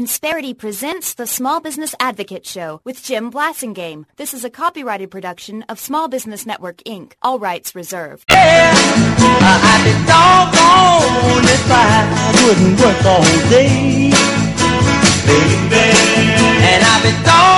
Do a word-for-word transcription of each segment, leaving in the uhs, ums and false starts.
Insperity presents the Small Business Advocate Show with Jim Blasingame. This is a copyrighted production of Small Business Network, Incorporated. All rights reserved. Yeah, I'd be doggone if I wouldn't work all day, baby. And I'd be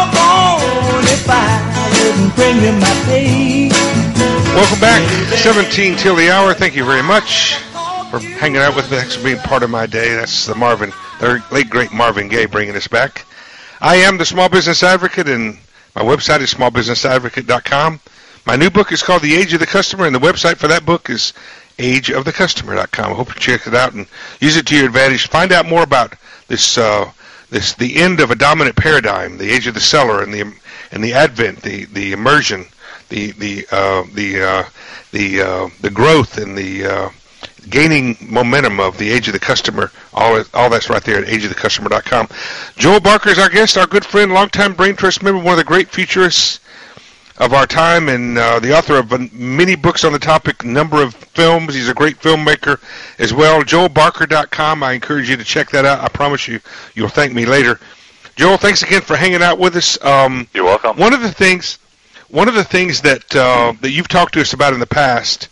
doggone if I wouldn't bring you my pay. Welcome back. seventeen till the hour. Thank you very much for hanging out with me. Thanks for being part of my day. That's the Marvin, the late great Marvin Gaye bringing us back. I am the Small Business Advocate, and my website is small business advocate dot com. My new book is called The Age of the Customer, and the website for that book is age of the customer dot com. I hope you check it out and use it to your advantage. Find out more about this, uh, this the end of a dominant paradigm, the age of the seller, and the and the advent, the the immersion, the the uh, the uh, the uh, the growth, and the uh, gaining momentum of the age of the customer. All all that's right there at age of the customer dot com. Joel Barker is our guest, our good friend, longtime Brain Trust member, one of the great futurists of our time, and uh, the author of many books on the topic, number of films. He's a great filmmaker as well. joel barker dot com. I encourage you to check that out. I promise you, you'll thank me later. Joel, thanks again for hanging out with us. Um, You're welcome. One of the things, one of the things that uh, that you've talked to us about in the past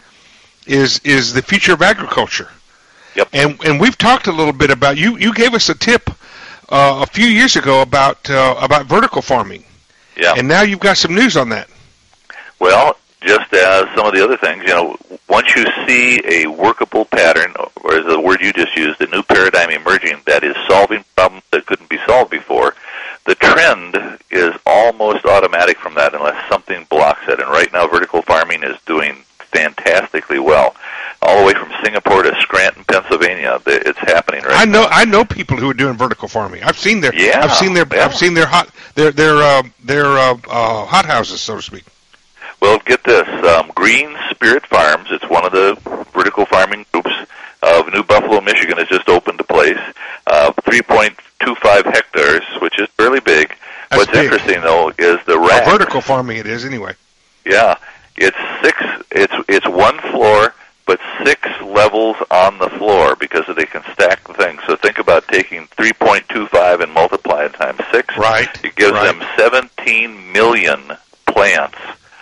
is is the future of agriculture. Yep. And and we've talked a little bit about you. You gave us a tip uh, a few years ago about uh, about vertical farming. Yeah. And now you've got some news on that. Well, just as some of the other things, you know, once you see a workable pattern, or as the word you just used, a new paradigm emerging that is solving problems that couldn't be solved before, the trend is almost automatic from that unless something blocks it. And right now, vertical farming is doing fantastically well. All the way from Singapore to Scranton, Pennsylvania, it's happening right I know. now. I know people who are doing vertical farming. I've seen their. Yeah, I've seen their. yeah. I've seen their hot. Their their uh, their uh, uh, hot houses, so to speak. Well, get this. Um, Green Spirit Farms, it's one of the vertical farming groups of New Buffalo, Michigan, has just opened a place. Uh, three point two five hectares, which is fairly big. That's What's big. interesting, though, is the rack. Oh, vertical farming it is, anyway. Yeah. It's six. It's it's one floor, but six levels on the floor because they can stack the thing. So think about taking three point two five and multiply it times six. Right. It gives right. them seventeen million plants,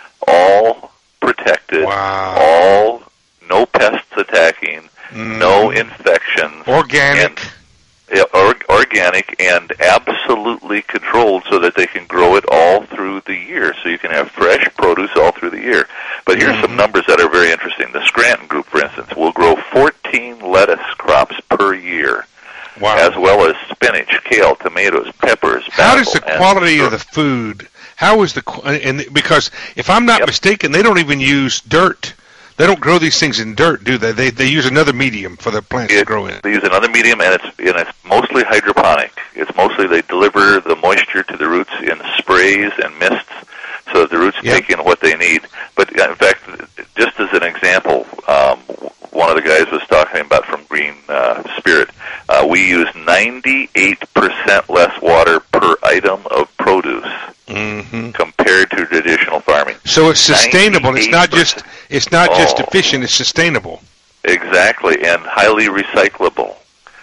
all protected, Wow. all no pests attacking, Mm. no infections, Organic. and, yeah, or, organic and absolutely controlled so that they can grow it all through the year. So you can have fresh produce all through the year. But here's Mm-hmm. some numbers that are very interesting. The Scranton Group, for instance, will grow fourteen lettuce crops per year, Wow. as well as spinach, kale, tomatoes, peppers, How does the basil, and quality of syrup. the food? How is the qu- and because if I'm not Yep. mistaken, they don't even use dirt. They don't grow these things in dirt, do they? They they use another medium for the plants to It- grow in. They use another medium, and it's and it's mostly hydroponic. It's mostly they deliver the moisture to the roots in sprays and mists, so that the roots Yep. take in what they need. But uh, in fact, just as an example, um, one of the guys was talking about from Green uh, Spirit. Uh, we use ninety-eight percent less water per item of produce Mm-hmm. compared to traditional farming. So it's sustainable. It's not ninety-eight just it's not just Oh. efficient. It's sustainable. Exactly, and highly recyclable.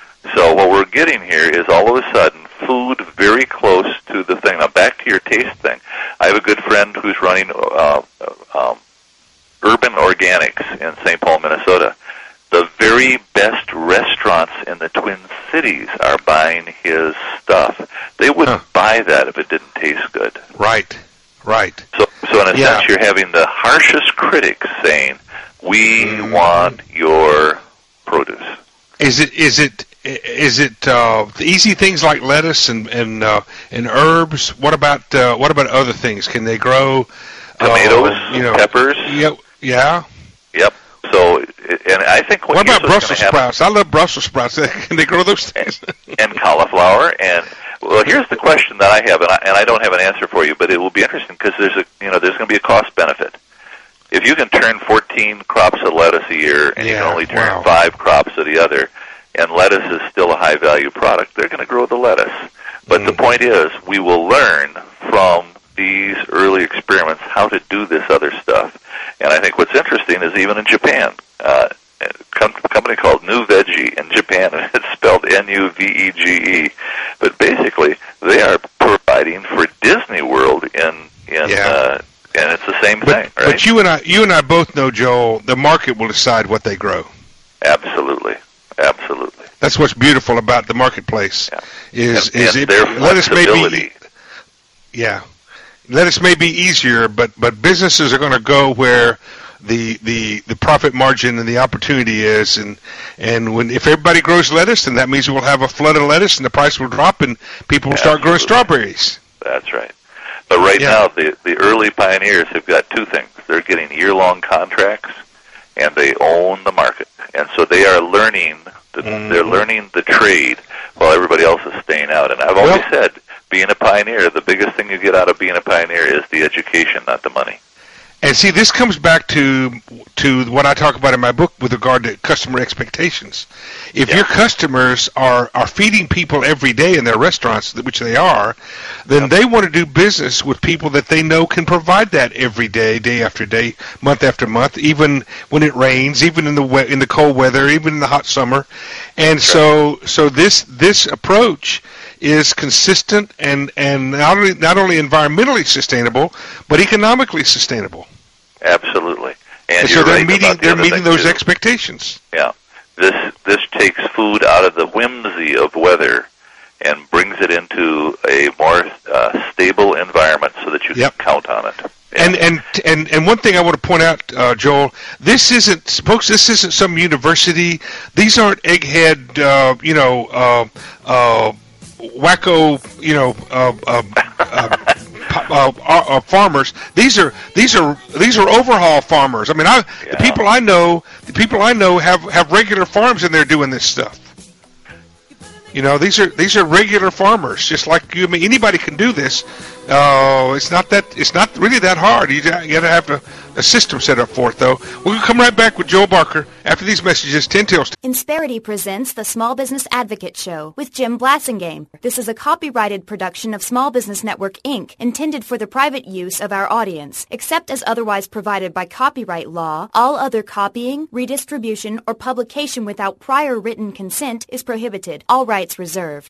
So what we're getting here is all of a sudden food very close to the thing. Now back to your taste thing. I have a good friend who's running uh, um, Urban Organics in Saint Paul, Minnesota. The very best restaurants in the Twin Cities are buying his stuff. They wouldn't Huh. buy that if it didn't taste good. Right. Right. So, so in a Yeah. sense, you're having the harshest critics saying, "We Mm. want your produce." Is it is it is it uh, the easy things like lettuce and and uh, and herbs? What about uh, what about other things? Can they grow uh, Tomatoes, you know, peppers. Yeah. Yeah. Yep. So, and I think what, What here's about what's Brussels gonna happen- sprouts? I love Brussels sprouts. Can they grow those things? and cauliflower, and well, here's the question that I have, and I, and I don't have an answer for you, but it will be interesting because there's a you know there's going to be a cost benefit. If you can turn fourteen crops of lettuce a year, and you Yeah, can only turn wow. five crops of the other, and lettuce is still a high value product, they're going to grow the lettuce. But Mhm. the point is, we will learn from these early experiments how to do this other stuff. And I think what's interesting is even in Japan, uh, com- company called New Veggie in Japan, and it's spelled N U V E G E. But basically, they are providing for Disney World in in Yeah. uh, and it's the same But, thing, right? but you and I, you and I both know, Joel, the market will decide what they grow. Absolutely, absolutely. That's what's beautiful about the marketplace. Yeah. Is And- is and it their lettuce may flexibility. be yeah, lettuce may be easier, but but businesses are going to go where the the the profit margin and the opportunity is, and and when if everybody grows lettuce, then that means we'll have a flood of lettuce, and the price will drop, and people will start growing Absolutely. strawberries. That's right. But right Yeah. now, the the early pioneers have got two things. They're getting year-long contracts, and they own the market, and so they are learning. The, Mhm. They're learning the trade while everybody else is staying out. And I've always Well- said, being a pioneer, the biggest thing you get out of being a pioneer is the education, not the money. And see, this comes back to to what I talk about in my book with regard to customer expectations. If Yeah. your customers are, are feeding people every day in their restaurants, which they are, then they want to do business with people that they know can provide that every day, day after day, month after month, even when it rains, even in the we- in the cold weather, even in the hot summer. And so so this this approach is consistent and, and not only not only environmentally sustainable, but economically sustainable. Absolutely. And, And so you're they're right meeting about the they're other meeting thing, those too. expectations. Yeah. This this takes food out of the whimsy of weather and brings it into a more uh, stable environment so that you Yep. can count on it. Yeah. And and and and one thing I want to point out, uh, Joel, this isn't, folks. This isn't some university. These aren't egghead, uh, you know, uh, uh, wacko, you know, uh, uh, uh, uh, uh, uh, farmers. These are these are these are overhaul farmers. I mean, I the Yeah. people I know, the people I know have have regular farms and they're doing this stuff. You know, these are these are regular farmers, just like you. I mean, anybody can do this. Uh, it's not that it's not really that hard. You got to have a, a system set up for it, though. We're gonna come right back with Joel Barker after these messages. Ten till. Insperity presents the Small Business Advocate Show with Jim Blassingame. This is a copyrighted production of Small Business Network, Incorporated, intended for the private use of our audience. Except as otherwise provided by copyright law, all other copying, redistribution, or publication without prior written consent is prohibited. All rights reserved.